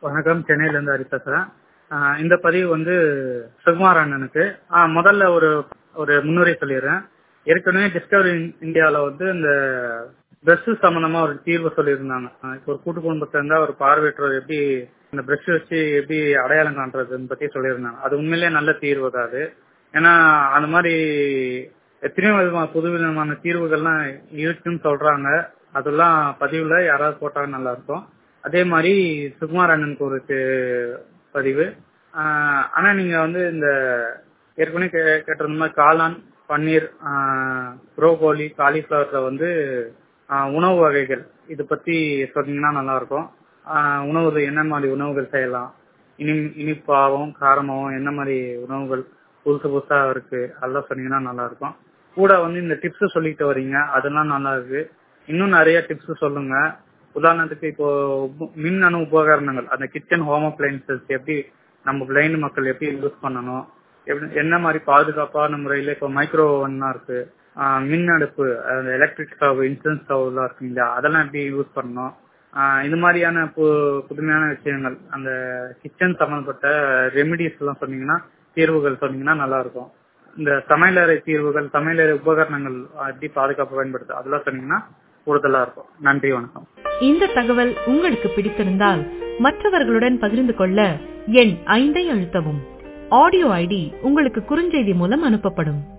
வணக்கம். சென்னையிலேருந்து ஹரி பேசுறேன். இந்த பதிவு வந்து சுகுமார் அண்ணனுக்கு. முதல்ல ஒரு ஒரு முன்னுரை சொல்லிடுறேன். ஏற்கனவே டிஸ்கவரி இந்தியாவில் வந்து இந்த பிரஷ் சம்பந்தமா ஒரு தீர்வு சொல்லியிருந்தாங்க. இப்போ ஒரு கூட்டு குடும்பத்துல இருந்தா ஒரு பார்வையற்றவர் எப்படி இந்த பிரஷ் வச்சு எப்படி அடையாளம் காண்றதுன்னு பத்தி சொல்லியிருந்தாங்க. அது உண்மையிலேயே நல்ல தீர்வு தான் அது. ஏன்னா அந்த மாதிரி எத்தனையோ விதமான புது விதமான தீர்வுகள்லாம் இருக்குன்னு சொல்றாங்க. அதெல்லாம் பதிவுல யாராவது போட்டாங்க நல்லா இருக்கும். அதே மாதிரி சுகுமார் அண்ணனுக்கு ஒரு பதிவு. ஆனா நீங்க வந்து இந்த ஏற்கனவே கேட்டிருந்த மாதிரி காளான், பன்னீர், புரோகோலி, காலிஃபிளவர்ல வந்து உணவு வகைகள் இது பத்தி சொன்னீங்கன்னா நல்லா இருக்கும். உணவு என்ன மாதிரி உணவுகள் செய்யலாம், இனிப்பாவும் காரமாவும் என்ன மாதிரி உணவுகள் புதுசு புதுசா இருக்கு அதெல்லாம் சொன்னீங்கன்னா நல்லா இருக்கும். கூட வந்து இந்த டிப்ஸ் சொல்லிட்டு வரீங்க, அதெல்லாம் நல்லா இருக்கு. இன்னும் நிறைய டிப்ஸ் சொல்லுங்க. உதாரணத்துக்கு இப்போ மின்னணு உபகரணங்கள், அந்த கிச்சன் ஹோம் அப்ளையன்சஸ் எப்படி நம்ம பிளைண்ட் மக்கள் எப்படி யூஸ் பண்ணணும், என்ன மாதிரி பாதுகாப்பான முறையில இப்போ மைக்ரோ ஓவன்லாம் இருக்கு, மின் அடுப்பு, எலக்ட்ரிக் ஸ்டவ், இன்ஸ்டன்ட் ஸ்டவ் எல்லாம் இருக்கு இல்லையா, அதெல்லாம் எப்படி யூஸ் பண்ணணும், இது மாதிரியான புதுமையான விஷயங்கள் அந்த கிச்சன் சம்பந்தப்பட்ட ரெமிடிஸ் எல்லாம் சொன்னீங்கன்னா, தீர்வுகள் சொன்னீங்கன்னா நல்லா இருக்கும். இந்த சமையலறை தீர்வுகள், சமையலறை உபகரணங்கள் எப்படி பாதுகாப்பு பயன்படுத்து அதெல்லாம் சொன்னீங்கன்னா கூடுதலா இருக்கும். நன்றி, வணக்கம். இந்த தகவல் உங்களுக்கு பிடித்திருந்தால் மற்றவர்களுடன் பகிர்ந்து கொள்ள எண் 5 அழுத்தவும். ஆடியோ ஐடி உங்களுக்கு குறுஞ்செய்தி மூலம் அனுப்பப்படும்.